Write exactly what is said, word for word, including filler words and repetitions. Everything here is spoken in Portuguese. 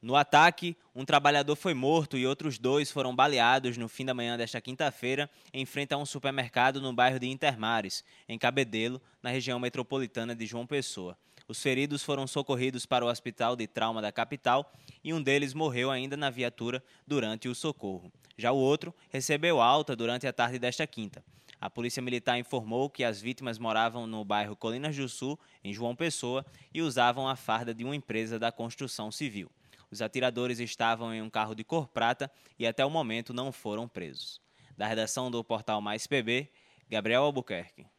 No ataque, um trabalhador foi morto e outros dois foram baleados no fim da manhã desta quinta-feira, em frente a um supermercado no bairro de Intermares, em Cabedelo, na região metropolitana de João Pessoa. Os feridos foram socorridos para o Hospital de Trauma da capital e um deles morreu ainda na viatura durante o socorro. Já o outro recebeu alta durante a tarde desta quinta. A Polícia Militar informou que as vítimas moravam no bairro Colinas do Sul, em João Pessoa, e usavam a farda de uma empresa da construção civil. Os atiradores estavam em um carro de cor prata e até o momento não foram presos. Da redação do portal Mais P B, Gabriel Albuquerque.